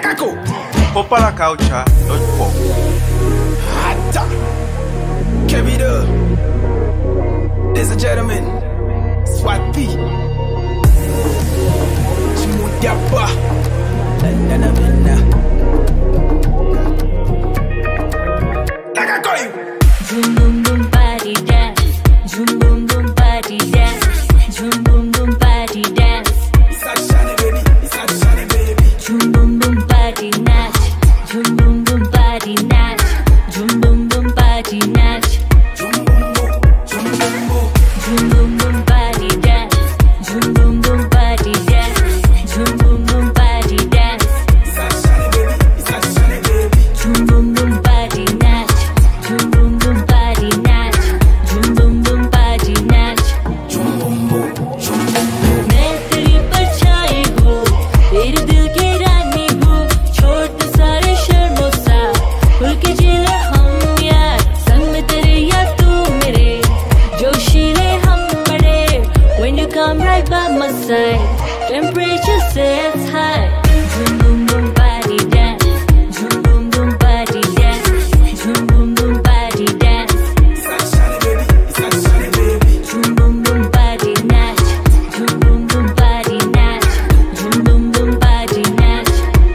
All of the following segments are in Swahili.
Takako. Popalaculture.com. Hata. Kevida. Ladies and gentlemen, Swati. Chimudapa. Nanana. Takako. Zoom boom boom body dance. Zoom boom boom body dance. Zoom boom boom body dance. It's a shiny baby. It's a shiny baby. Zoom boom boom body natch. Zoom boom boom body natch. Zoom boom boom body natch. Zoom boom boom. Zoom boom boom. Zoom boom boom body dance. Zoom boom boom body dance. Zoom boom boom body dance. It's a shiny baby. It's a shiny baby. Zoom boom boom body natch. Zoom boom boom body natch. Zoom boom boom body natch. Zoom boom boom. Zoom boom boom. मैं तेरी परछाई हूँ, तेरे दिल की रानी हूँ, छोड़ दे सारे शर्मों सा, खुल के जी ले हम यार, संग में तेरे या तू मेरे, जोशीले हम बड़े, when you come right by my side, temperature sets high, zoom boom boom body dance, zoom boom boom body dance, zoom boom boom body dance, It's a shiny baby. It's a shiny baby. zoom boom boom body natch, zoom boom boom body natch, zoom boom boom body natch,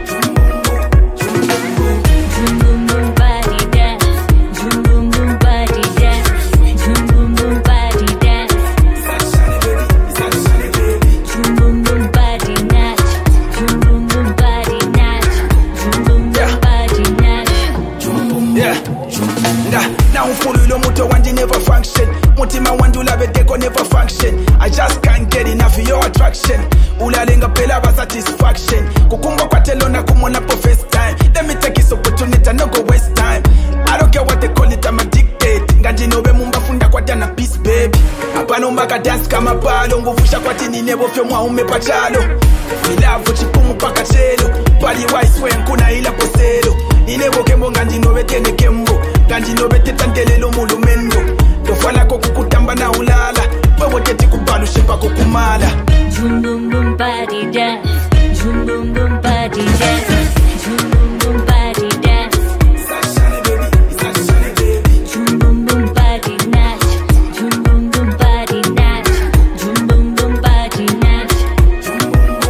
zoom boom boom body dance, zoom boom boom body dance, zoom boom boom body dance, It's a shiny baby. It's a shiny baby. zoom boom boom body natch, zoom boom boom body natch, zoom boom boom body natch. Yeah. Now mfululo muto wandi never function. Mutima wandu labeteko never function. I just can't get enough of your attraction. Ulalenga pela ba satisfaction. Kukumba kwa telo na kumona po first time. Let me take this opportunity no go waste time. I don't care what they call it, I'm addicted. Nganji nobe mumba funda kwa tana peace baby. Apano mbaka dance kama palo. Nguvusha kwa tini nebo fyo mwa umepa chalo. Milavu chipumu paka chelo. Bali wise when kuna ila poselo. Inebo kembo nganji nobe tene kembo. Nganji nobe tetandelelo mulumendo. Tofala kukutamba na ulala. Wewe teti kubalu shepa kukumala. Zoom boom boom body dance, zoom boom boom body dance, zoom boom boom body dance, It's a shiny baby. It's a shiny baby. zoom boom boom body natch, zoom boom boom body natch, zoom boom boom body natch, zoom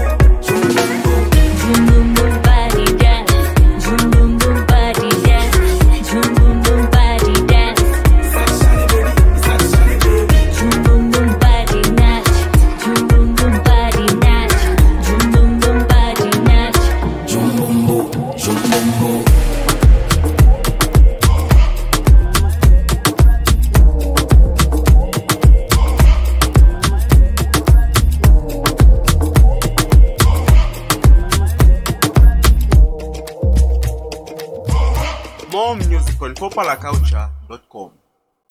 boom boom body dance, zoom boom boom body dance, zoom boom boom body dance, It's a shiny baby. It's a shiny baby. zoom boom boom body natch, zoom boom boom body natch, zoom boom boom body natch. Jumbumbo. Jumbumbo. More music on popalaculture.com.